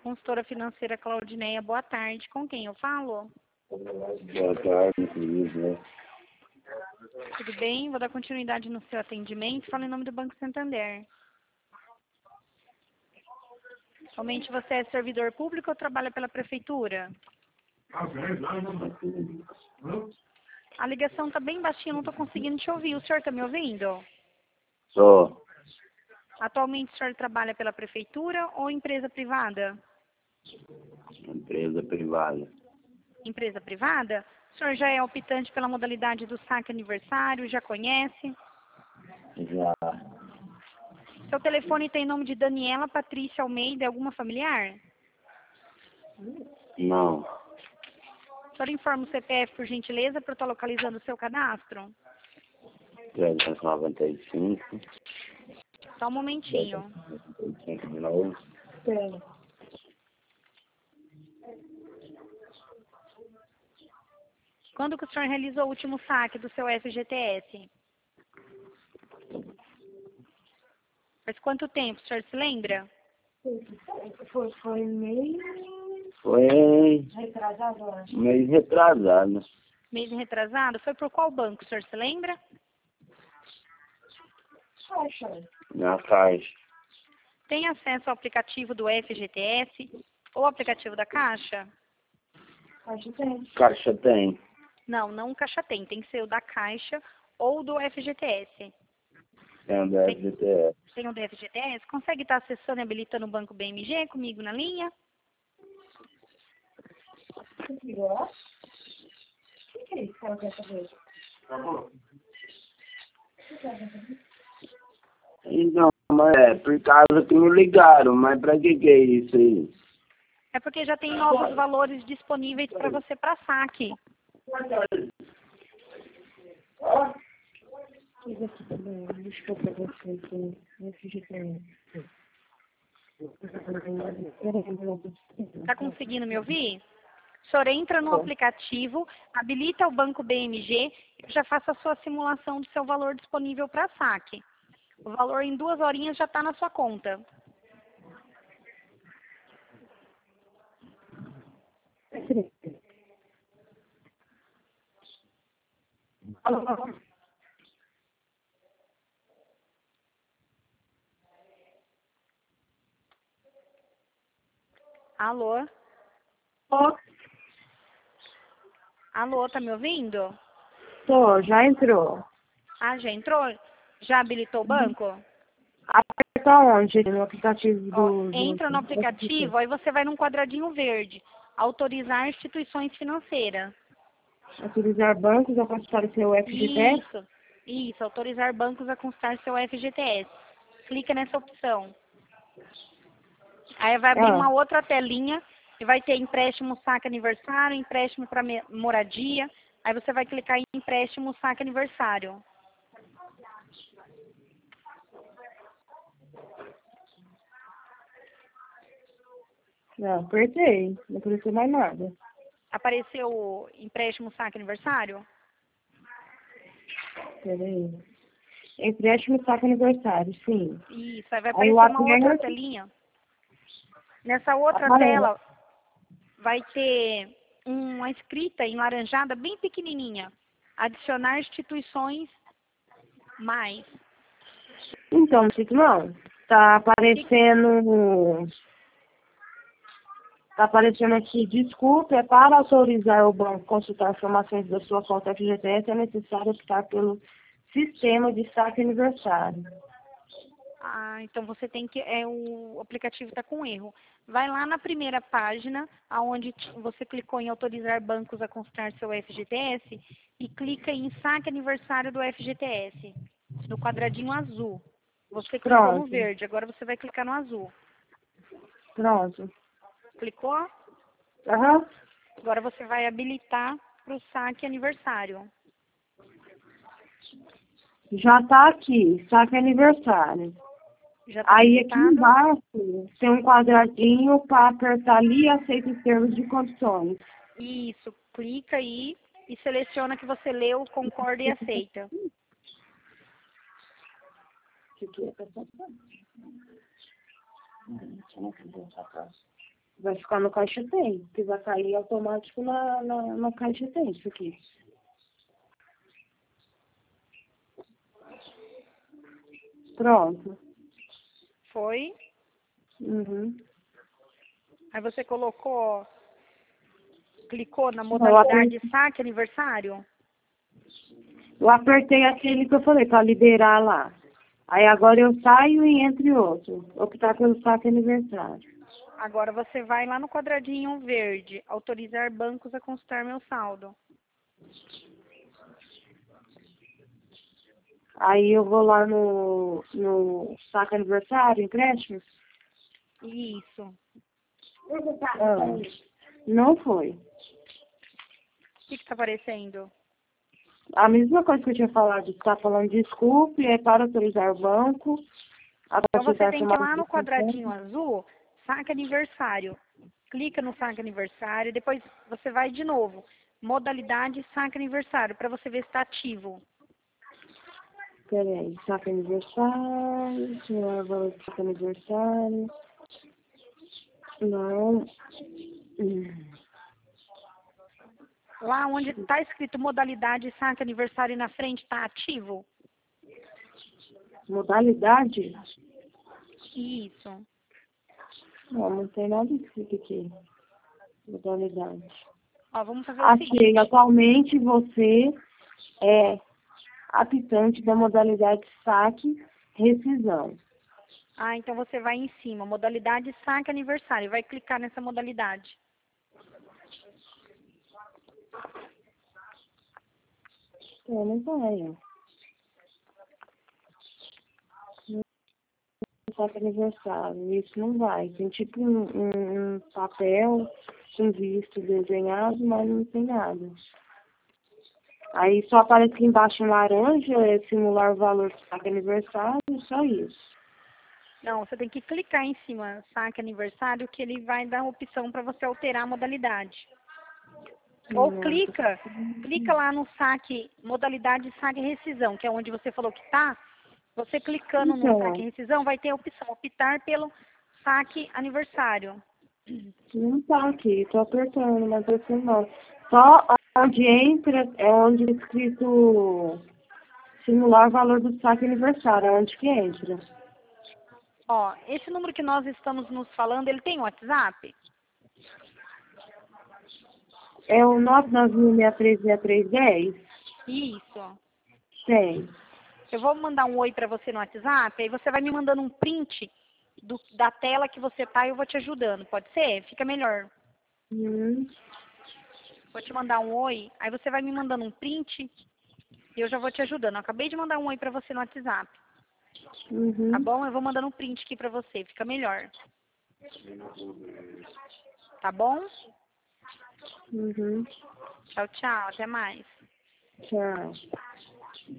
consultora financeira Claudineia. Boa tarde. Com quem eu falo? Boa tarde, Luiz. Tudo bem? Vou dar continuidade no seu atendimento. Fala em nome do Banco Santander. Somente você é servidor público ou trabalha pela prefeitura? A ligação está bem baixinha, não estou conseguindo te ouvir. O senhor está me ouvindo? Sou Atualmente o senhor trabalha pela prefeitura ou empresa privada? empresa privada. Empresa privada? O senhor já é optante pela modalidade do saque aniversário, já conhece? Já Seu telefone tem nome de Daniela Patrícia Almeida, alguma familiar? não. O senhor informa o CPF, por gentileza, para eu estar localizando o seu cadastro? 395. Só um momentinho. 395 de novo. Quando que o senhor realizou o último saque do seu FGTS? Faz quanto tempo, o senhor se lembra? Foi meio Foi retrasado, eu acho. mês retrasado. Mês retrasado? Foi por qual banco, o senhor se lembra? Poxa, Na Caixa. Tem acesso ao aplicativo do FGTS ou aplicativo da Caixa? acho que tem. Caixa tem. Não, não o Caixa tem que ser o da Caixa ou do FGTS. Tem o da FGTS. Tem o do FGTS? Consegue estar acessando e habilitando o Banco BMG comigo na linha? O que é isso que ela quer saber? Então, mas por causa que me ligaram, mas pra que é isso aí? É porque já tem novos valores disponíveis para você para saque. Fiz aqui também, deixa eu pra você aqui, no FGTS. Está conseguindo me ouvir? O senhor entra no aplicativo, habilita o Banco BMG e já faça a sua simulação do seu valor disponível para saque. O valor em 2 horinhas já está na sua conta. Alô? Alô, tá me ouvindo? Tô, já entrou. Ah, já entrou? Já habilitou o banco? Aperta onde? No aplicativo Ó, do... entra no aplicativo, aí você vai num quadradinho verde. Autorizar instituições financeiras. Autorizar bancos a consultar o seu FGTS? Isso, autorizar bancos a constar seu FGTS. Clica nessa opção. Aí vai abrir uma outra telinha e vai ter empréstimo saque aniversário, empréstimo para moradia. Aí você vai clicar em empréstimo saque aniversário. Não, apertei. Não apareceu mais nada. Apareceu o empréstimo saque aniversário? Peraí. Empréstimo saque aniversário, sim. Isso, aí vai Aí aparecer o uma outra apenas telinha. Nessa outra aparece. tela vai ter uma escrita em laranjada bem pequenininha. Adicionar instituições mais. Então, não. Tá aparecendo. Tá aparecendo aqui, desculpe, é para autorizar o banco a consultar informações da sua conta FGTS, é necessário optar pelo sistema de saque aniversário. Ah, então você tem que. O aplicativo está com erro. Vai lá na primeira página, aonde você clicou em autorizar bancos a constar seu FGTS e clica em saque aniversário do FGTS, no quadradinho azul. Você clicou no Pronto, verde, agora você vai clicar no azul. pronto. Clicou? Aham. Agora você vai habilitar para o saque aniversário. Já tá aqui, saque aniversário. Já está Aí aqui habilitado? embaixo tem um quadradinho para apertar ali e aceita os termos de condições. Isso, clica aí e seleciona que você leu, concorda e aceita. Vai ficar no caixa tem, que vai cair automático na caixa tem, isso aqui. Pronto. Foi? Uhum. Aí você colocou, clicou na modalidade saque aniversário? Eu apertei aquele que eu falei, para liberar lá. Aí agora eu saio e entre outro. Optar pelo saque aniversário. Agora você vai lá no quadradinho verde, autorizar bancos a consultar meu saldo. Aí eu vou lá no saque aniversário, empréstimos. Isso. Não foi. O que está aparecendo? A mesma coisa que eu tinha falado, está falando desculpe, é para autorizar o banco. Então você tem que ir lá no quadradinho azul, saque aniversário. Clica no saque aniversário, depois você vai de novo. Modalidade saque aniversário, para você ver se está ativo. Peraí, saque aniversário, tirar valor do saque aniversário. Não. Lá onde está escrito modalidade saque aniversário na frente, está ativo? Modalidade? Isso. Não tem nada escrito aqui. Modalidade. Ó, vamos fazer o Achei, seguinte. atualmente você é aplicante da modalidade saque rescisão. Ah, então você vai em cima, modalidade saque aniversário, vai clicar nessa modalidade. Não vai, ó. Saque aniversário, isso não vai. Tem tipo um papel com visto desenhado, mas não tem nada. Aí só aparece aqui embaixo em laranja, é simular o valor do saque aniversário, só isso. Não, você tem que clicar em cima, saque aniversário, que ele vai dar a opção para você alterar a modalidade. Ou clica lá no saque, modalidade saque rescisão, que é onde você falou que está. Você clicando no saque rescisão, vai ter a opção, optar pelo saque aniversário. Não tá aqui, tô apertando, mas você não. Só onde entra é onde é escrito simular o valor do saque aniversário, é onde que entra. Ó, esse número que nós estamos nos falando, ele tem WhatsApp? É o 991636310? Isso. Tem. Eu vou mandar um oi para você no WhatsApp, aí você vai me mandando um print da tela que você tá e eu vou te ajudando, pode ser? Fica melhor. Vou te mandar um oi, aí você vai me mandando um print e eu já vou te ajudando. Eu acabei de mandar um oi pra você no WhatsApp. Tá bom? Eu vou mandando um print aqui pra você, fica melhor. Tá bom? Tchau, tchau, até mais. Tchau.